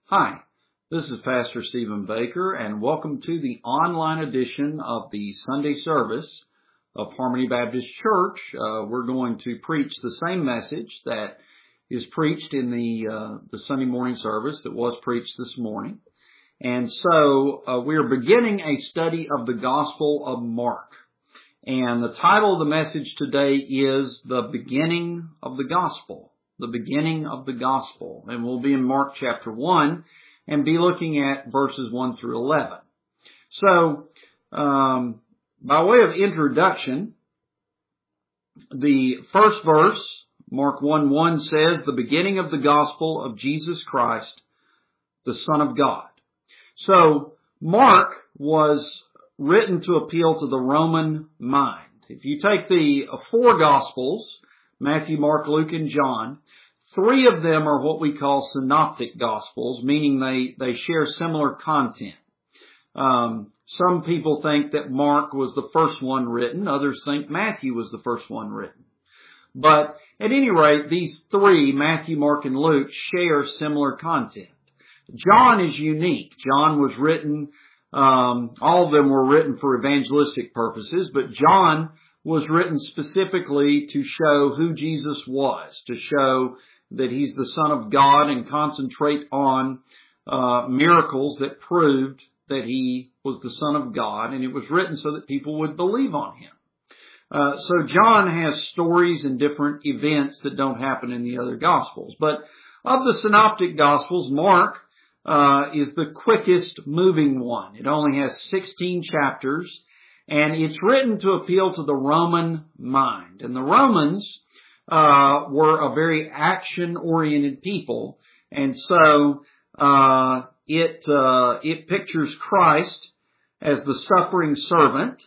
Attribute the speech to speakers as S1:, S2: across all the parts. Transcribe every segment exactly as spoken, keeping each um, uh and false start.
S1: Hi, this is Pastor Stephen Baker, and welcome to the online edition of the Sunday service of Harmony Baptist Church. Uh, we're going to preach the same message that is preached in the uh, the Sunday morning service that was preached this morning. And so uh, we're beginning a study of the Gospel of Mark. And the title of the message today is The Beginning of the Gospel. The Beginning of the Gospel. And we'll be in Mark chapter one and be looking at verses one through eleven. So, um, by way of introduction, the first verse, Mark one one says, The beginning of the Gospel of Jesus Christ, the Son of God. So, Mark was written to appeal to the Roman mind. If you take the four Gospels, Matthew, Mark, Luke, and John, three of them are what we call synoptic Gospels, meaning they, they share similar content. Um, some people think that Mark was the first one written. Others think Matthew was the first one written. But at any rate, these three, Matthew, Mark, and Luke, share similar content. John is unique. John was written, um, all of them were written for evangelistic purposes, but John was written specifically to show who Jesus was, to show that He's the Son of God and concentrate on uh, miracles that proved that He was the Son of God, and it was written so that people would believe on Him. Uh, so John has stories and different events that don't happen in the other Gospels. But of the synoptic Gospels, Mark uh, is the quickest moving one. It only has sixteen chapters. And it's written to appeal to the Roman mind. And the Romans uh, were a very action-oriented people. And so uh, it uh, it pictures Christ as the suffering servant.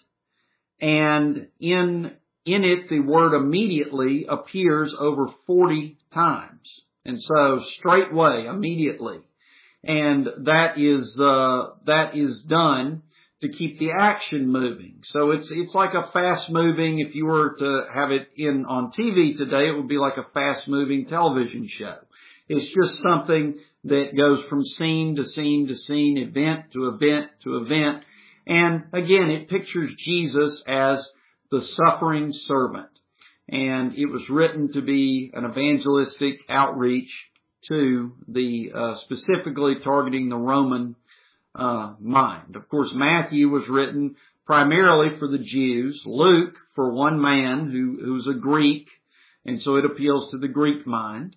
S1: And in in it, the word immediately appears over forty times. And so straightway, immediately. And that is uh, that is done to keep the action moving. So it's it's like a fast-moving, if you were to have it in on T V today, it would be like a fast-moving television show. It's just something that goes from scene to scene to scene, event to event to event. And again, it pictures Jesus as the suffering servant. And it was written to be an evangelistic outreach to the, uh, specifically targeting the Roman Uh, mind. Of course, Matthew was written primarily for the Jews. Luke for one man who who's a Greek, and so it appeals to the Greek mind.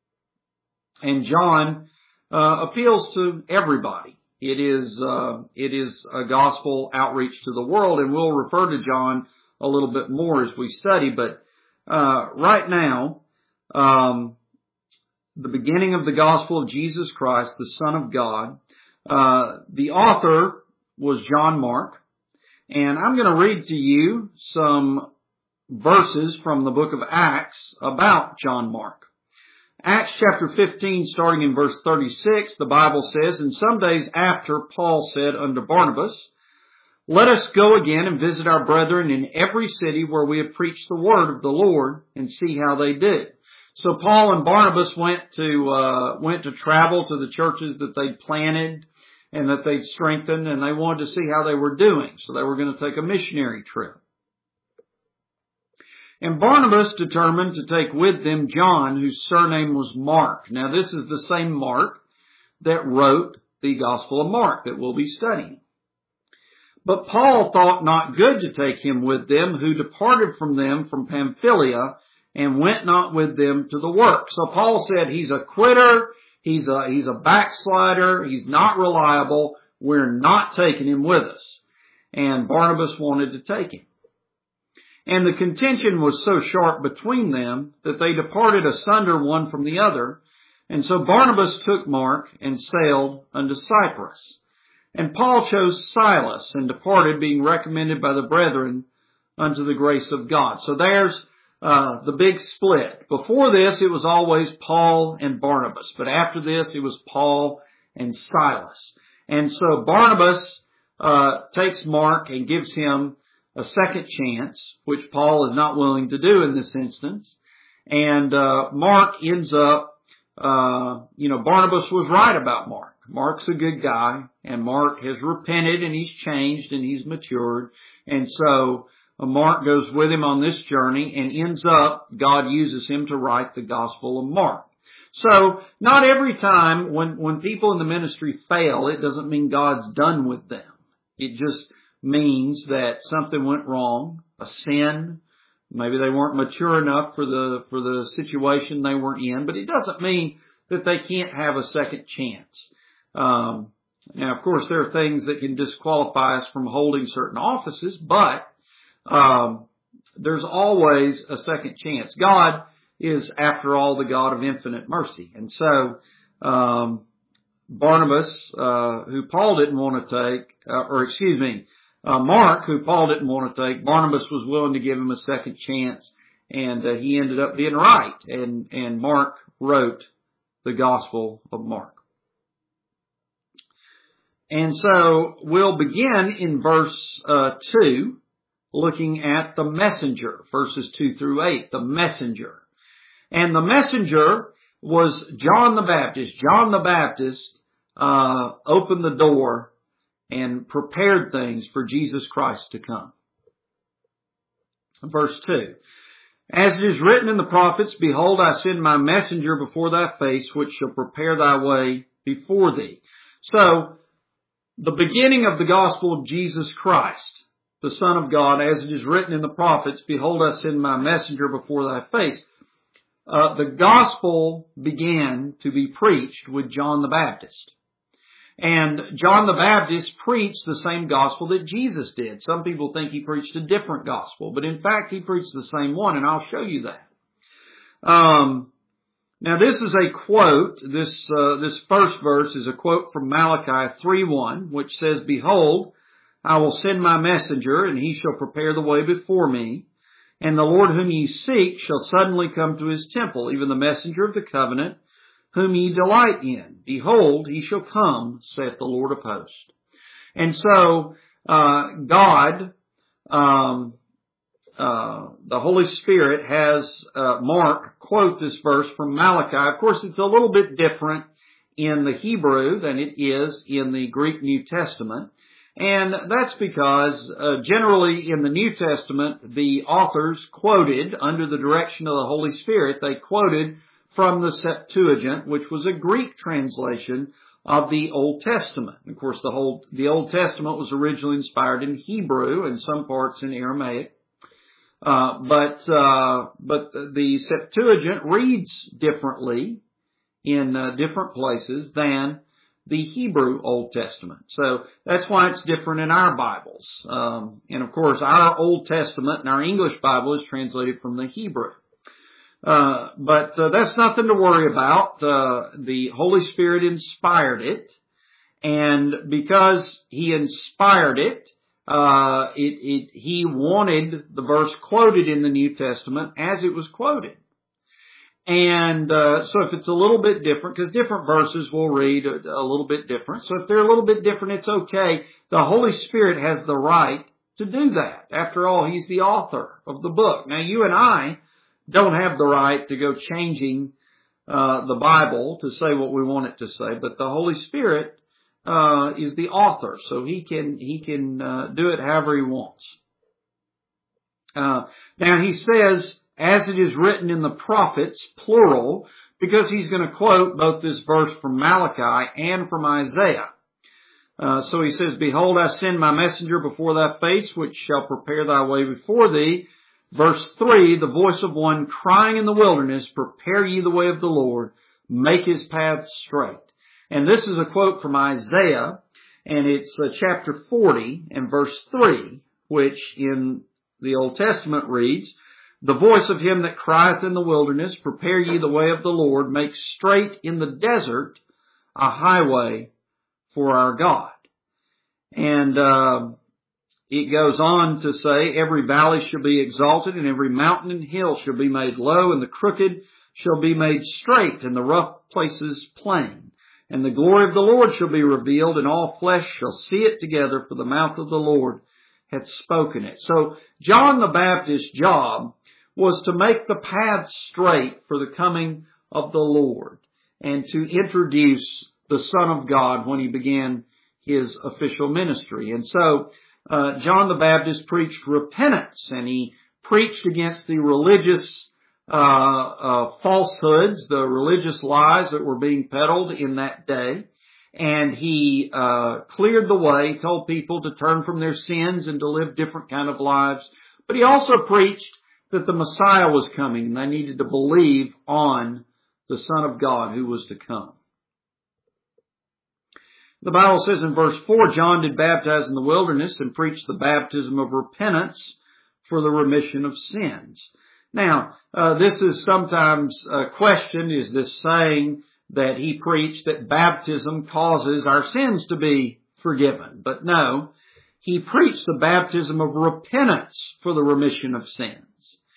S1: And John uh, appeals to everybody. It is uh, it is a gospel outreach to the world, and we'll refer to John a little bit more as we study. But uh, right now, um, the beginning of the gospel of Jesus Christ, the Son of God. Uh, the author was John Mark, and I'm going to read to you some verses from the book of Acts about John Mark. Acts chapter fifteen, starting in verse thirty-six, the Bible says, And some days after, Paul said unto Barnabas, Let us go again and visit our brethren in every city where we have preached the word of the Lord, and see how they do. So Paul and Barnabas went to uh, went to travel to the churches that they'd planted and that they'd strengthened, and they wanted to see how they were doing. So they were going to take a missionary trip. And Barnabas determined to take with them John, whose surname was Mark. Now this is the same Mark that wrote the Gospel of Mark that we'll be studying. But Paul thought not good to take him with them, who departed from them from Pamphylia, and went not with them to the work. So Paul said, he's a quitter, he's a, he's a backslider, he's not reliable, we're not taking him with us. And Barnabas wanted to take him. And the contention was so sharp between them that they departed asunder one from the other. And so Barnabas took Mark and sailed unto Cyprus. And Paul chose Silas and departed, being recommended by the brethren unto the grace of God. So there's Uh, the big split. Before this, it was always Paul and Barnabas. But after this, it was Paul and Silas. And so Barnabas uh, takes Mark and gives him a second chance, which Paul is not willing to do in this instance. And uh, Mark ends up, uh, you know, Barnabas was right about Mark. Mark's a good guy, and Mark has repented, and he's changed, and he's matured. And so uh, Mark goes with him on this journey, and ends up, God uses him to write the Gospel of Mark. So not every time when, when people in the ministry fail, it doesn't mean God's done with them. It just means that something went wrong, a sin. Maybe they weren't mature enough for the, for the situation they were in, but it doesn't mean that they can't have a second chance. Um, now, of course, there are things that can disqualify us from holding certain offices, but um, there's always a second chance. God is, after all, the God of infinite mercy. And so um, Barnabas, uh, who Paul didn't want to take, uh, or excuse me, uh, Mark, who Paul didn't want to take, Barnabas was willing to give him a second chance, and uh, he ended up being right. And, and Mark wrote the Gospel of Mark. And so we'll begin in verse uh, two, looking at the messenger, verses two through eight, the messenger. And the messenger was John the Baptist. John the Baptist uh, opened the door and prepared things for Jesus Christ to come. Verse two. As it is written in the prophets, behold, I send my messenger before thy face, which shall prepare thy way before thee. So, the beginning of the gospel of Jesus Christ, the Son of God, as it is written in the prophets, behold, I send my messenger before thy face. Uh, the gospel began to be preached with John the Baptist. And John the Baptist preached the same gospel that Jesus did. Some people think he preached a different gospel, but in fact he preached the same one, and I'll show you that. Um, now this is a quote, this, uh, this first verse is a quote from Malachi three one, which says, behold, I will send my messenger, and he shall prepare the way before me. And the Lord whom ye seek shall suddenly come to his temple, even the messenger of the covenant, whom ye delight in. Behold, he shall come, saith the Lord of hosts. And so, uh, God, um, uh, the Holy Spirit has, uh, Mark quote this verse from Malachi. Of course, it's a little bit different in the Hebrew than it is in the Greek New Testament. And that's because, uh, generally in the New Testament, the authors quoted, under the direction of the Holy Spirit, they quoted from the Septuagint, which was a Greek translation of the Old Testament. Of course, the whole, the Old Testament was originally inspired in Hebrew and some parts in Aramaic. Uh, but, uh, but the Septuagint reads differently in uh, different places than the Hebrew Old Testament. So that's why it's different in our Bibles. Um, and of course, our Old Testament and our English Bible is translated from the Hebrew. Uh, but uh, that's nothing to worry about. Uh, the Holy Spirit inspired it, and because He inspired it, uh, it, it, He wanted the verse quoted in the New Testament as it was quoted. And uh, so if it's a little bit different, because different verses will read a, a little bit different, so if they're a little bit different, it's okay. The Holy Spirit has the right to do that. After all, He's the author of the book. Now, you and I don't have the right to go changing uh, the Bible to say what we want it to say, but the Holy Spirit uh, is the author, so He can He can uh, do it however He wants. Uh, now He says, as it is written in the prophets, plural, because He's going to quote both this verse from Malachi and from Isaiah. Uh, so He says, behold, I send my messenger before thy face, which shall prepare thy way before thee. Verse three, the voice of one crying in the wilderness, prepare ye the way of the Lord, make His paths straight. And this is a quote from Isaiah, and it's uh, chapter forty and verse three, which in the Old Testament reads, the voice of him that crieth in the wilderness, prepare ye the way of the Lord, make straight in the desert a highway for our God. And uh, it goes on to say, every valley shall be exalted, and every mountain and hill shall be made low, and the crooked shall be made straight, and the rough places plain. And the glory of the Lord shall be revealed, and all flesh shall see it together, for the mouth of the Lord hath spoken it. So John the Baptist's job was to make the path straight for the coming of the Lord, and to introduce the Son of God when he began his official ministry. And so, uh, John the Baptist preached repentance, and he preached against the religious uh, uh, falsehoods, the religious lies that were being peddled in that day. And he uh, cleared the way, told people to turn from their sins and to live different kind of lives. But he also preached that the Messiah was coming, and they needed to believe on the Son of God who was to come. The Bible says in verse four, John did baptize in the wilderness and preached the baptism of repentance for the remission of sins. Now, uh, this is sometimes uh, questioned. Is this saying that he preached that baptism causes our sins to be forgiven? But no, he preached the baptism of repentance for the remission of sins.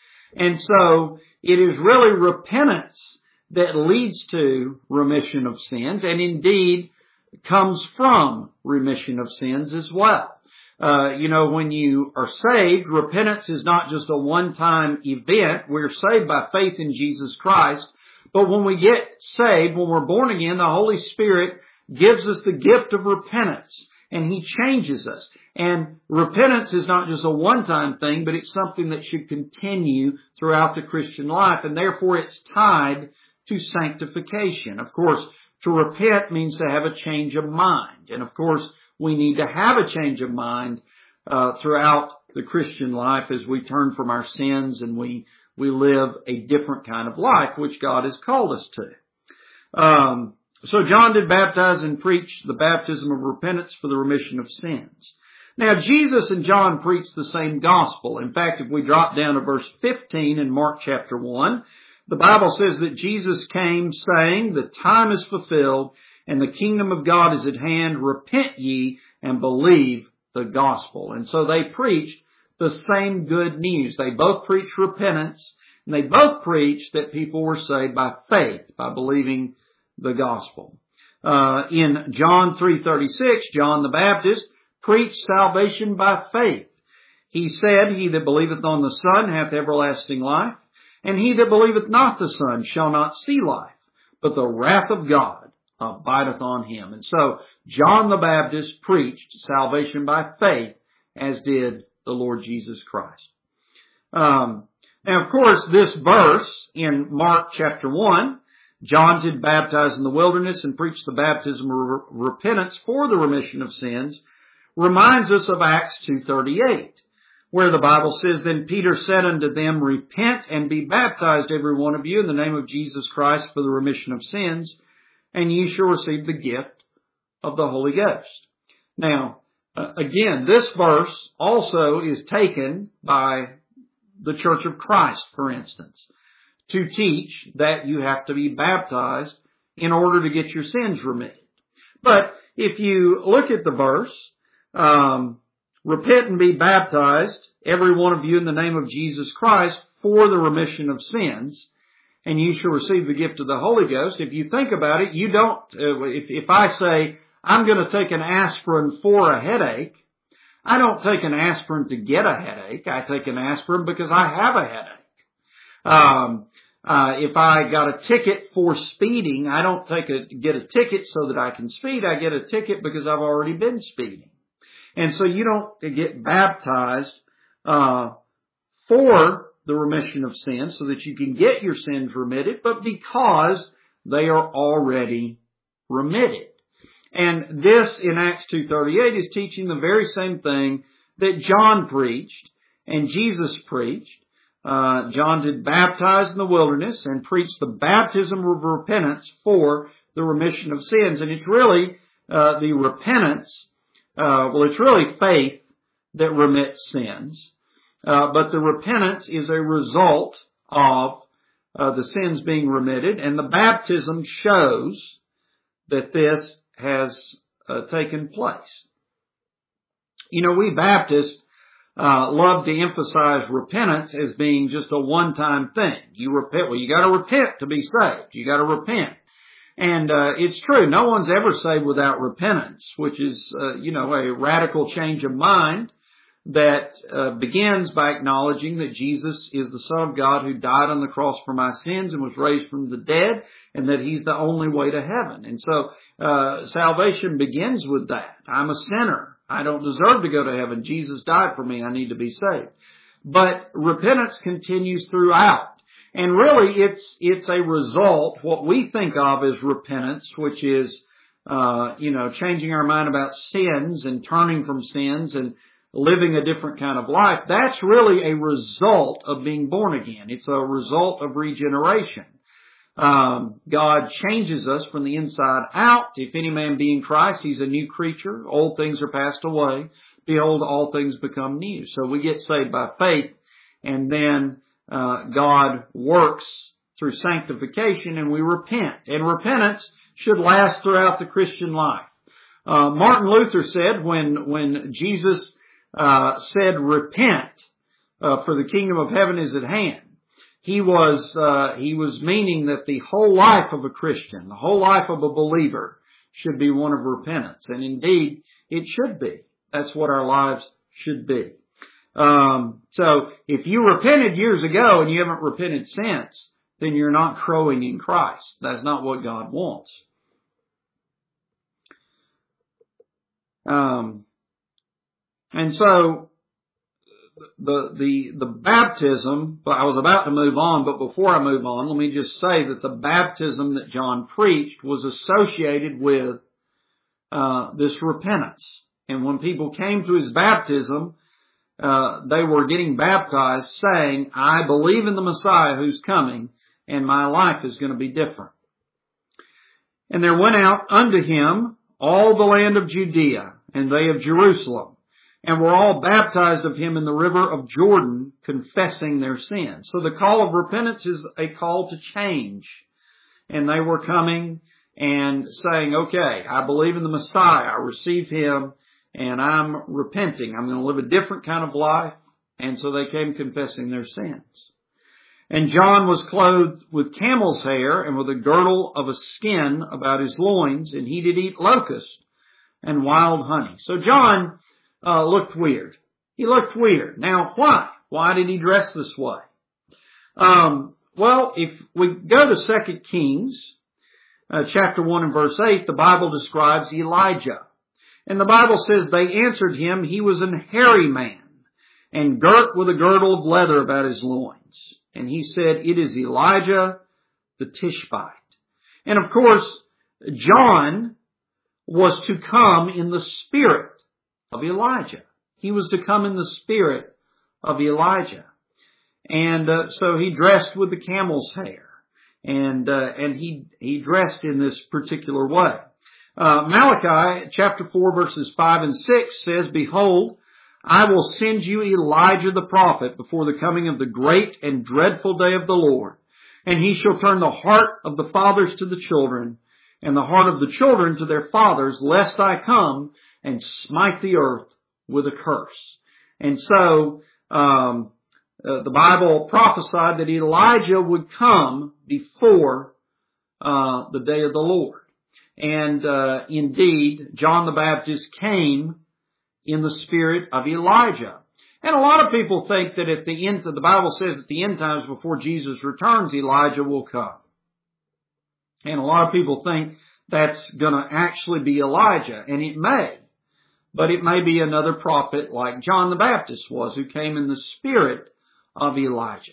S1: And so it is really repentance that leads to remission of sins, and indeed comes from remission of sins as well. Uh, you know, when you are saved, repentance is not just a one-time event. We're saved by faith in Jesus Christ. But when we get saved, when we're born again, the Holy Spirit gives us the gift of repentance, and He changes us. And repentance is not just a one-time thing, but it's something that should continue throughout the Christian life, and therefore it's tied to sanctification. Of course, to repent means to have a change of mind. And of course, we need to have a change of mind uh, throughout the Christian life as we turn from our sins and we we live a different kind of life, which God has called us to. Um, so John did baptize and preach the baptism of repentance for the remission of sins. Now, Jesus and John preached the same gospel. In fact, if we drop down to verse fifteen in Mark chapter one, the Bible says that Jesus came saying, "The time is fulfilled and the kingdom of God is at hand. Repent ye and believe the gospel." And so they preached the same good news. They both preached repentance, and they both preached that people were saved by faith, by believing the gospel. Uh, in John three thirty-six, John the Baptist preached salvation by faith. He said, "He that believeth on the Son hath everlasting life, and he that believeth not the Son shall not see life, but the wrath of God abideth on him." And so John the Baptist preached salvation by faith, as did the Lord Jesus Christ. Um, now, of course, this verse in Mark chapter one, John did baptize in the wilderness and preach the baptism of repentance for the remission of sins, reminds us of Acts two thirty-eight, where the Bible says, "Then Peter said unto them, Repent and be baptized every one of you in the name of Jesus Christ for the remission of sins, and ye shall receive the gift of the Holy Ghost." Now, uh, again, this verse also is taken by the Church of Christ, for instance, to teach that you have to be baptized in order to get your sins remitted. But if you look at the verse, um, "Repent and be baptized, every one of you in the name of Jesus Christ for the remission of sins, and you shall receive the gift of the Holy Ghost." If you think about it, you don't, uh, if, if I say, I'm going to take an aspirin for a headache, I don't take an aspirin to get a headache. I take an aspirin because I have a headache. Um, uh, if I got a ticket for speeding, I don't take a, get a ticket so that I can speed. I get a ticket because I've already been speeding. And so you don't get baptized uh, for the remission of sins so that you can get your sins remitted, but because they are already remitted. And this in Acts two thirty-eight is teaching the very same thing that John preached and Jesus preached. Uh, John did baptize in the wilderness and preached the baptism of repentance for the remission of sins. And it's really uh, the repentance Uh, well, it's really faith that remits sins, uh, but the repentance is a result of uh, the sins being remitted, and the baptism shows that this has uh, taken place. You know, we Baptists uh, love to emphasize repentance as being just a one-time thing. You repent, well, you got to repent to be saved. You got to repent. And uh, it's true, no one's ever saved without repentance, which is, uh, you know, a radical change of mind that uh, begins by acknowledging that Jesus is the Son of God who died on the cross for my sins and was raised from the dead, and that He's the only way to heaven. And so uh, salvation begins with that. I'm a sinner. I don't deserve to go to heaven. Jesus died for me. I need to be saved. But repentance continues throughout. And really it's it's a result, what we think of as repentance, which is uh, you know, changing our mind about sins and turning from sins and living a different kind of life. That's really a result of being born again. It's a result of regeneration. Um, God changes us from the inside out. If any man be in Christ, he's a new creature. Old things are passed away. Behold, all things become new. So we get saved by faith, and then uh, God works through sanctification, and we repent. And repentance should last throughout the Christian life. Uh, Martin Luther said when when Jesus uh, said, "Repent, uh, for the kingdom of heaven is at hand," he was uh, he was meaning that the whole life of a Christian, the whole life of a believer, should be one of repentance, and indeed it should be. That's what our lives should be. Um, so if you repented years ago and you haven't repented since, then you're not growing in Christ. That's not what God wants. Um, and so the the the baptism, but I was about to move on, but before I move on, let me just say that the baptism that John preached was associated with uh, this repentance. And when people came to his baptism, uh, they were getting baptized saying, "I believe in the Messiah who's coming, and my life is going to be different." And there went out unto him all the land of Judea, and they of Jerusalem, and were all baptized of him in the river of Jordan, confessing their sins. So the call of repentance is a call to change. And they were coming and saying, "Okay, I believe in the Messiah, I receive him, and I'm repenting. I'm going to live a different kind of life." And so they came confessing their sins. And John was clothed with camel's hair and with a girdle of a skin about his loins, and he did eat locusts and wild honey. So John uh, looked weird. He looked weird. Now, why? Why did he dress this way? Um, well, if we go to Second Kings, uh, chapter one and verse eight, the Bible describes Elijah. And the Bible says, "They answered him, he was an hairy man, and girt with a girdle of leather about his loins. And he said, It is Elijah the Tishbite." And of course, John was to come in the spirit of Elijah. He was to come in the spirit of Elijah. And uh, so he dressed with the camel's hair. And uh, and he, he dressed in this particular way. Uh, Malachi chapter four verses five and six says, "Behold, I will send you Elijah the prophet before the coming of the great and dreadful day of the Lord. And he shall turn the heart of the fathers to the children, and the heart of the children to their fathers, lest I come and smite the earth with a curse." And so um, uh, the Bible prophesied that Elijah would come before uh, the day of the Lord. And uh, indeed, John the Baptist came in the spirit of Elijah. And a lot of people think that at the end, the Bible says at the end times before Jesus returns, Elijah will come. And a lot of people think that's going to actually be Elijah, and it may. But it may be another prophet like John the Baptist was, who came in the spirit of Elijah.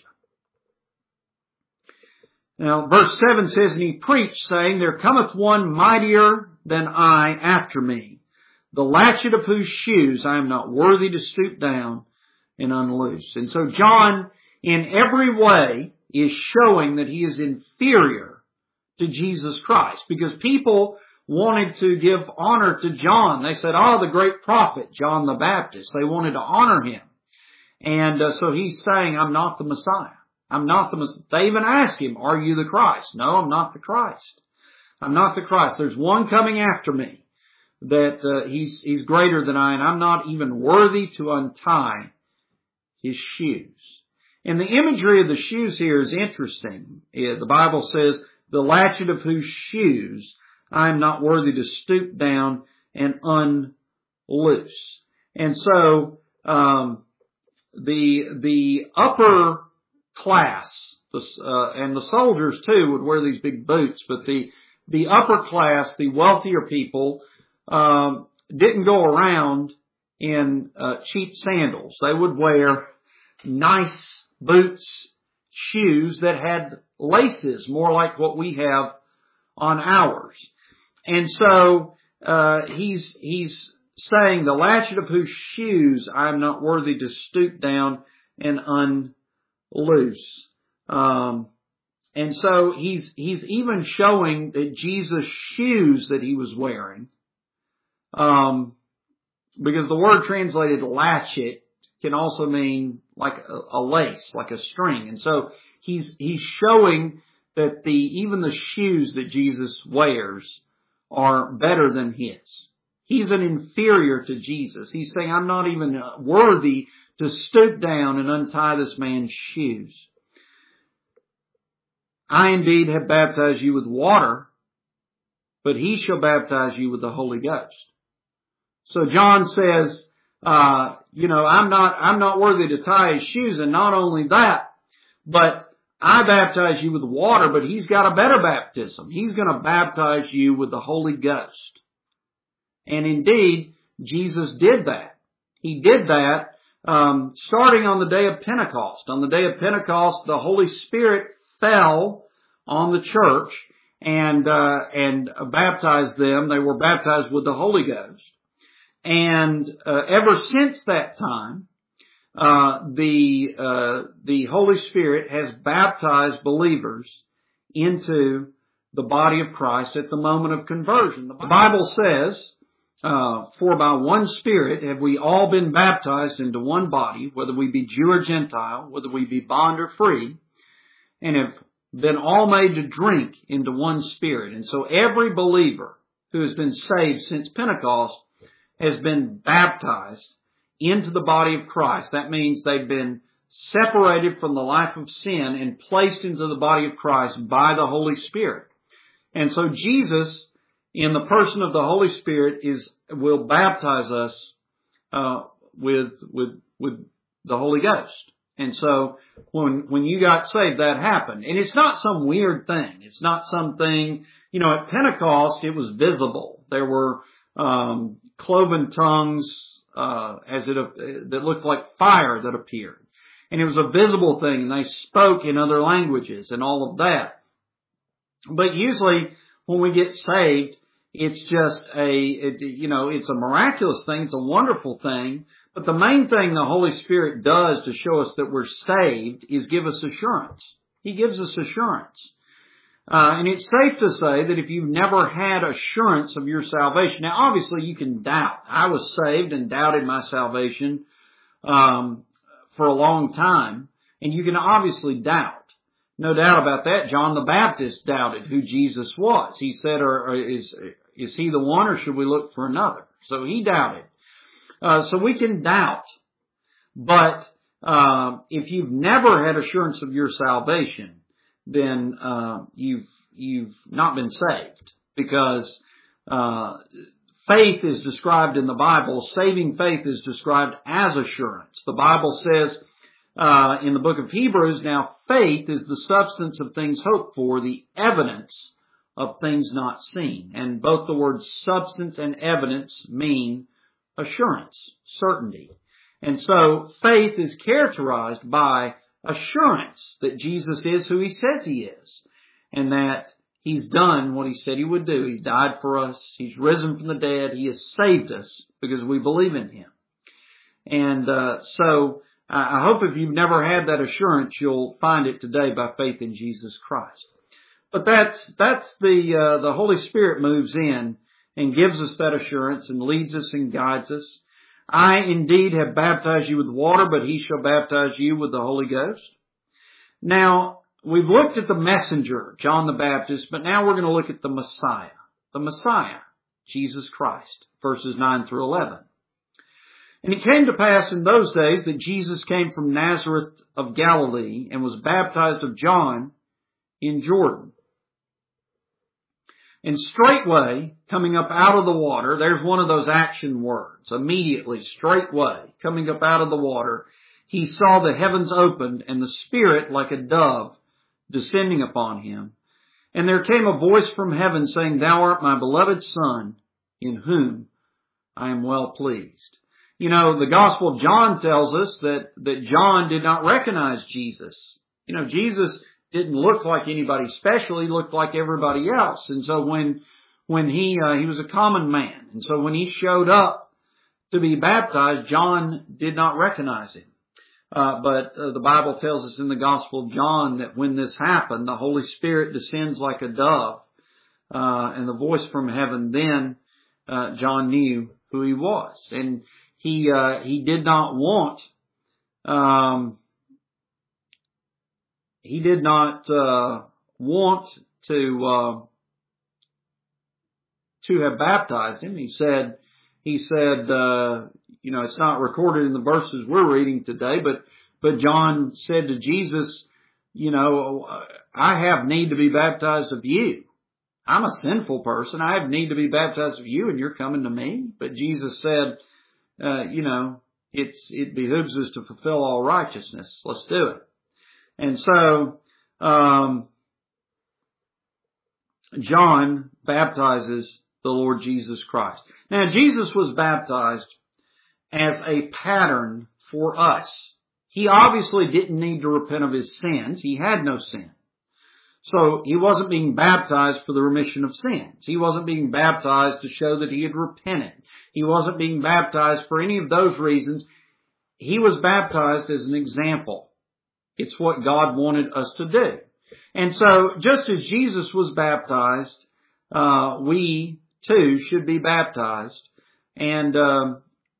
S1: Now, verse seven says, "And he preached, saying, There cometh one mightier than I after me, the latchet of whose shoes I am not worthy to stoop down and unloose." And so John, in every way, is showing that he is inferior to Jesus Christ, because people wanted to give honor to John. They said, "Oh, the great prophet, John the Baptist." They wanted to honor him. And uh, so he's saying, "I'm not the Messiah. I'm not the Messiah." They even ask him, "Are you the Christ?" "No, I'm not the Christ. I'm not the Christ. There's one coming after me that uh, he's he's greater than I, and I'm not even worthy to untie his shoes." And the imagery of the shoes here is interesting. The Bible says, "The latchet of whose shoes I am not worthy to stoop down and unloose." And so um, the the upper class, the, uh, and the soldiers too would wear these big boots, but the the upper class, the wealthier people, um, didn't go around in uh, cheap sandals. They would wear nice boots, shoes that had laces, more like what we have on ours. And so uh, he's he's saying, the latchet of whose shoes I am not worthy to stoop down and unloose. Um, and so he's he's even showing that Jesus' shoes that he was wearing, um, because the word translated latchet can also mean like a, a lace, like a string. And so he's he's showing that the even the shoes that Jesus wears are better than his. He's an inferior to Jesus. He's saying, I'm not even worthy to stoop down and untie this man's shoes. I indeed have baptized you with water, but he shall baptize you with the Holy Ghost. So John says, uh, you know, I'm not, I'm not worthy to tie his shoes. And not only that, but I baptize you with water, but he's got a better baptism. He's going to baptize you with the Holy Ghost. And indeed, Jesus did that. He did that um, starting on the day of Pentecost. On the day of Pentecost, the Holy Spirit fell on the church and uh, and baptized them. They were baptized with the Holy Ghost. And uh, ever since that time, uh, the uh, the Holy Spirit has baptized believers into the body of Christ at the moment of conversion. The Bible says, Uh, for by one Spirit have we all been baptized into one body, whether we be Jew or Gentile, whether we be bond or free, and have been all made to drink into one Spirit. And so every believer who has been saved since Pentecost has been baptized into the body of Christ. That means they've been separated from the life of sin and placed into the body of Christ by the Holy Spirit. And so Jesus, in the person of the Holy Spirit, is will baptize us uh, with with with the Holy Ghost. And so when when you got saved, that happened. And it's not some weird thing. It's not something, you know, at Pentecost it was visible. There were um, cloven tongues uh, as it that looked like fire that appeared, and it was a visible thing. And they spoke in other languages and all of that. But usually when we get saved, it's just a, it, you know, it's a miraculous thing. It's a wonderful thing. But the main thing the Holy Spirit does to show us that we're saved is give us assurance. He gives us assurance. Uh, and it's safe to say that if you've never had assurance of your salvation, now obviously you can doubt. I was saved and doubted my salvation um, for a long time. And you can obviously doubt. No doubt about that. John the Baptist doubted who Jesus was. He said, or, or is, is he the one, or should we look for another? So he doubted. Uh, so we can doubt. But uh, if you've never had assurance of your salvation, then uh, you've you've not been saved. Because uh, faith is described in the Bible. Saving faith is described as assurance. The Bible says, Uh, in the book of Hebrews, now faith is the substance of things hoped for, the evidence of things not seen. And both the words substance and evidence mean assurance, certainty. And so faith is characterized by assurance that Jesus is who he says he is, and that he's done what he said he would do. He's died for us. He's risen from the dead. He has saved us because we believe in him. And uh, so I hope if you've never had that assurance, you'll find it today by faith in Jesus Christ. But that's that's the uh, the Holy Spirit moves in and gives us that assurance and leads us and guides us. I indeed have baptized you with water, but he shall baptize you with the Holy Ghost. Now, we've looked at the messenger, John the Baptist, but now we're going to look at the Messiah. The Messiah, Jesus Christ, verses nine through eleven. And it came to pass in those days that Jesus came from Nazareth of Galilee and was baptized of John in Jordan. And straightway, coming up out of the water, there's one of those action words. Immediately, straightway, coming up out of the water, he saw the heavens opened and the Spirit like a dove descending upon him. And there came a voice from heaven saying, Thou art my beloved Son, in whom I am well pleased. You know, the Gospel of John tells us that, that John did not recognize Jesus. You know, Jesus didn't look like anybody special. He looked like everybody else. And so when, when he, uh, he was a common man. And so when he showed up to be baptized, John did not recognize him. Uh, but uh, the Bible tells us in the Gospel of John that when this happened, the Holy Spirit descends like a dove, uh, and the voice from heaven, then, uh, John knew who he was. And he, uh, he did not want, um, He did not uh, want to uh, to have baptized him. He said, he said, uh, you know, it's not recorded in the verses we're reading today, but but John said to Jesus, you know, I have need to be baptized of you. I'm a sinful person. I have need to be baptized of you, and you're coming to me. But Jesus said, uh, you know, it's it behooves us to fulfill all righteousness. Let's do it. And so, um, John baptizes the Lord Jesus Christ. Now, Jesus was baptized as a pattern for us. He obviously didn't need to repent of his sins. He had no sin. So, he wasn't being baptized for the remission of sins. He wasn't being baptized to show that he had repented. He wasn't being baptized for any of those reasons. He was baptized as an example. It's what God wanted us to do. And so, just as Jesus was baptized, uh, we too should be baptized. And, um,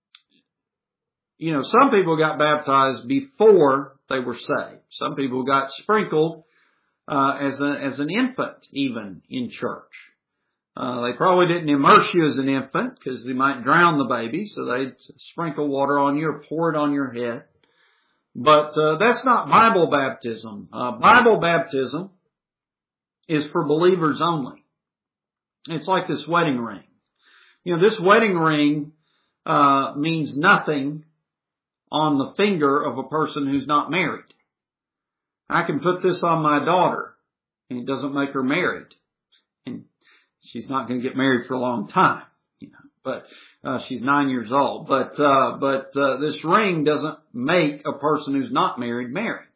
S1: you know, some people got baptized before they were saved. Some people got sprinkled, uh, as a, as an infant, even in church. Uh, they probably didn't immerse you as an infant because they might drown the baby, so they'd sprinkle water on you or pour it on your head. But uh, that's not Bible baptism. Uh, Bible baptism is for believers only. It's like this wedding ring. You know, this wedding ring uh, means nothing on the finger of a person who's not married. I can put this on my daughter, and it doesn't make her married. And she's not going to get married for a long time, you know. But uh, she's nine years old. But uh, but uh, this ring doesn't make a person who's not married married.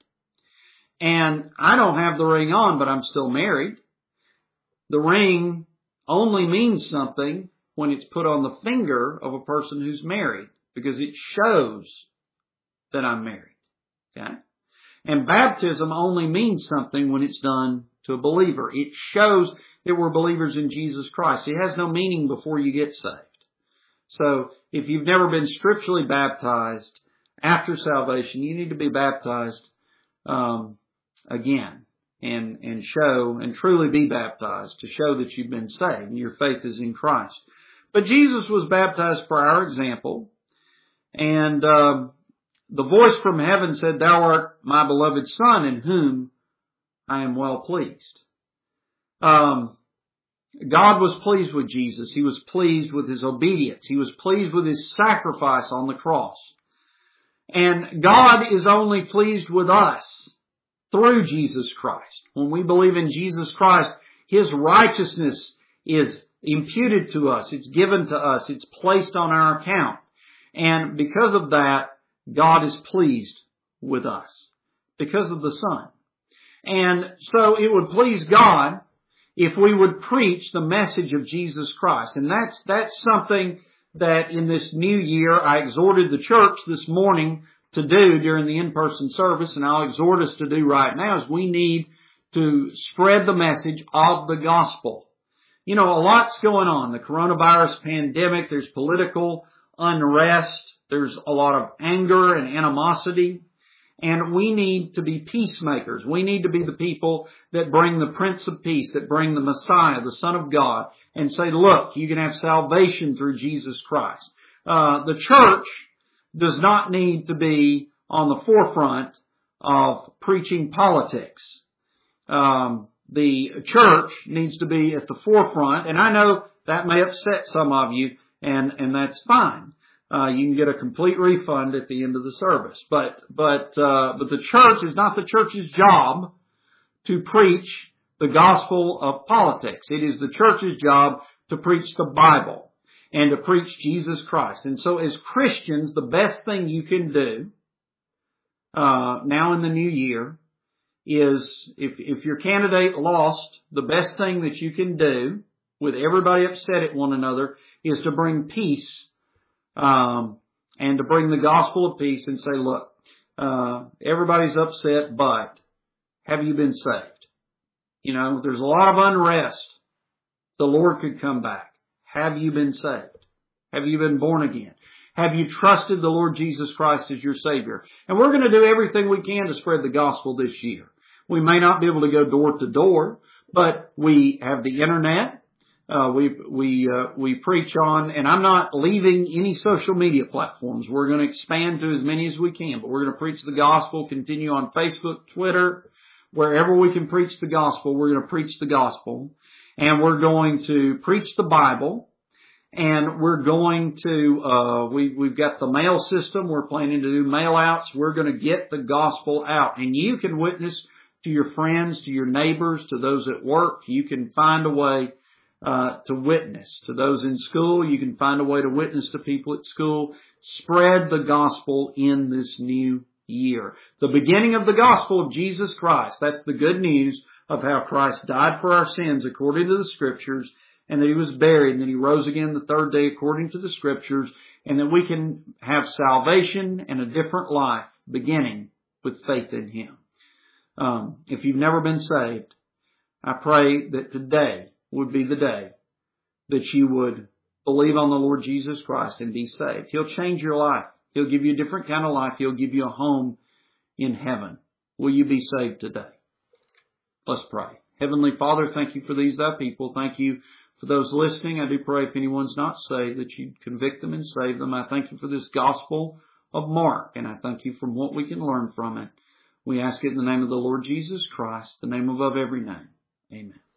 S1: And I don't have the ring on, but I'm still married. The ring only means something when it's put on the finger of a person who's married, because it shows that I'm married. Okay? And baptism only means something when it's done to a believer. It shows that we're believers in Jesus Christ. It has no meaning before you get saved. So if you've never been scripturally baptized after salvation, you need to be baptized um, again and and show and truly be baptized to show that you've been saved and your faith is in Christ. But Jesus was baptized for our example, and um, the voice from heaven said, Thou art my beloved Son, in whom I am well pleased. Um, God was pleased with Jesus. He was pleased with his obedience. He was pleased with his sacrifice on the cross. And God is only pleased with us through Jesus Christ. When we believe in Jesus Christ, his righteousness is imputed to us. It's given to us. It's placed on our account. And because of that, God is pleased with us because of the Son. And so it would please God if we would preach the message of Jesus Christ. And that's, that's something that in this new year I exhorted the church this morning to do during the in-person service, and I'll exhort us to do right now, is we need to spread the message of the gospel. You know, a lot's going on. The coronavirus pandemic, there's political unrest, there's a lot of anger and animosity. And we need to be peacemakers. We need to be the people that bring the Prince of Peace, that bring the Messiah, the Son of God, and say, look, you can have salvation through Jesus Christ. Uh, the church does not need to be on the forefront of preaching politics. Um, the church needs to be at the forefront. And I know that may upset some of you, and, and that's fine. Uh, you can get a complete refund at the end of the service. But, but, uh, but the church is not the church's job to preach the gospel of politics. It is the church's job to preach the Bible and to preach Jesus Christ. And so as Christians, the best thing you can do, uh, now in the new year is if, if your candidate lost, the best thing that you can do with everybody upset at one another is to bring peace, um, and to bring the gospel of peace and say, look, uh, everybody's upset, but have you been saved? You know, there's a lot of unrest. The Lord could come back. Have you been saved? Have you been born again? Have you trusted the Lord Jesus Christ as your Savior? And we're going to do everything we can to spread the gospel this year. We may not be able to go door to door, but we have the internet. Uh, we, we, uh, we preach on, and I'm not leaving any social media platforms. We're going to expand to as many as we can, but we're going to preach the gospel, continue on Facebook, Twitter, wherever we can preach the gospel, we're going to preach the gospel. And we're going to preach the Bible. And we're going to, uh, we, we've got the mail system. We're planning to do mail outs. We're going to get the gospel out. And you can witness to your friends, to your neighbors, to those at work. You can find a way, uh, to witness to those in school. You can find a way to witness to people at school. Spread the gospel in this new year. The beginning of the gospel of Jesus Christ. That's the good news of how Christ died for our sins according to the Scriptures, and that He was buried, and that He rose again the third day according to the Scriptures, and that we can have salvation and a different life beginning with faith in Him. Um, if you've never been saved, I pray that today would be the day that you would believe on the Lord Jesus Christ and be saved. He'll change your life. He'll give you a different kind of life. He'll give you a home in heaven. Will you be saved today? Let's pray. Heavenly Father, thank you for these thy people. Thank you for those listening. I do pray if anyone's not saved that you'd convict them and save them. I thank you for this gospel of Mark, and I thank you for what we can learn from it. We ask it in the name of the Lord Jesus Christ, the name above every name. Amen.